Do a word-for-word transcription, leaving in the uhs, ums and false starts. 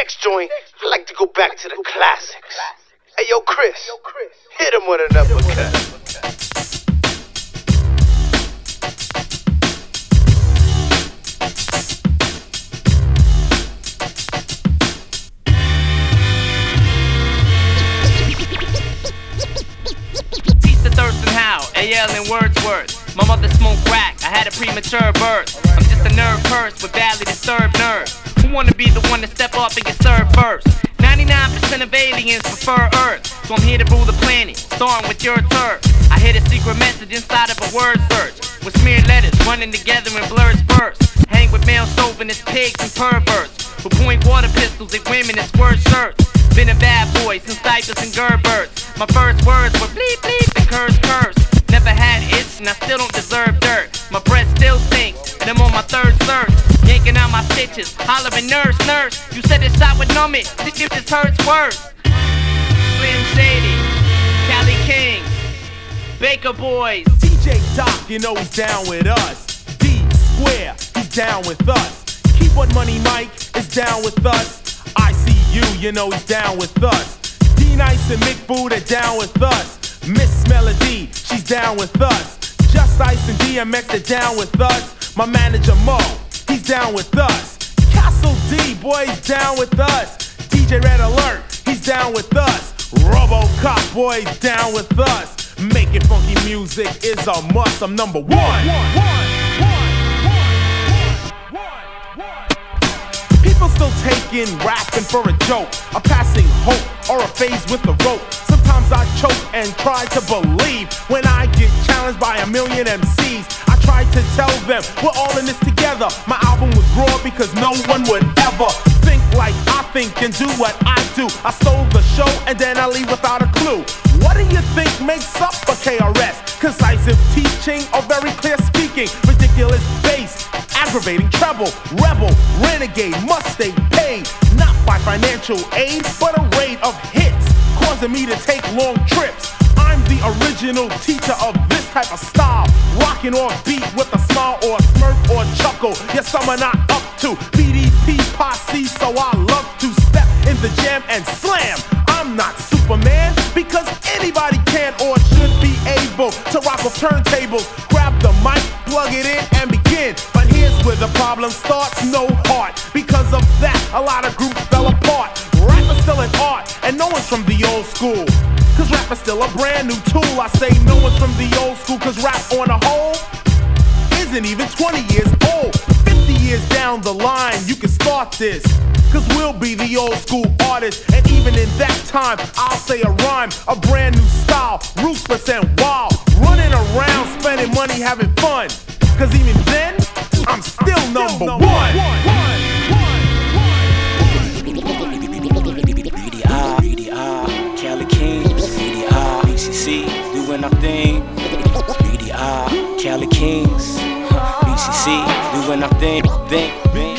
next joint, I like to go back to the classics. Hey, yo, Chris, hit him with an uppercut. Thurston Howe, A L and Wordsworth. My mother smoked crack, I had a premature birth. I'm just a nerve curse with badly disturbed nerves. Who wanna be the one to step up and get served first? ninety-nine percent of aliens prefer Earth, so I'm here to rule the planet, starting with your turf. I hid a secret message inside of a word search, with smeared letters running together in blurred spurts. Hang with male chauvinist pigs and perverts, who point water pistols at women in squirt shirts. Been a bad boy since diapers and Gerberts. My first words were bleep bleep and curse curse. Never had itch and I still don't deserve dirt. My breath still stinks and I'm on my third search. Yanking out my stitches, hollering nurse, nurse. You said this shot would numb it, this shit just hurts worse. Slim Shady, Cali Kings, Baker Boys. D J Doc, you know he's down with us. D Square, he's down with us. Keyboard Money Mike is down with us. I C U, you know he's down with us. D-Nice and Mick Boot are down with us. Miss Melody, she's down with us. Just Ice and D M X are down with us. My manager Mo, he's down with us. Castle D, boy, he's down with us. D J Red Alert, he's down with us. RoboCop, boy, he's down with us. Making funky music is a must. I'm number one. one, one, one. People still taking rapping for a joke, a passing hope, or a phase with a rope. Sometimes I choke and try to believe when I get challenged by a million M Cs. I try to tell them we're all in this together. My album was raw because no one would ever think like I think and do what I do. I stole the show and then I leave without a clue. What do you think makes up a K R S? Concisive teaching or very clear speaking? Ridiculous bass, aggravating treble, rebel, renegade, must stay paid. Not by financial aid, but a rate of hits, causing me to take long trips. I'm the original teacher of this type of style, rocking off beat with a smile or a smirk or chuckle. Yes, some are not up to B D P posse, so I love to step in the jam and slam. I'm not Superman, because anybody can or should be able to rock off turntables, grab the mic, plug it in and begin. But here's where the problem starts, no heart. Because of that, a lot of groups fell apart. Rap is still an art, and no one's from the old school, cause rap is still a brand new tool. I say no one's from the old school, cause rap on a whole isn't even twenty years old. Fifty years down the line, you can start this, cause we'll be the old school artists. And even in that time, I'll say a rhyme, a brand new style, ruthless and wild, running around, spending money, having fun. Cause even then, I'm still number one. B D I, B D I, Cali Kings, B D I, B C C, doing our thing. B D I, Cali Kings, B C C, doing our thing, thing.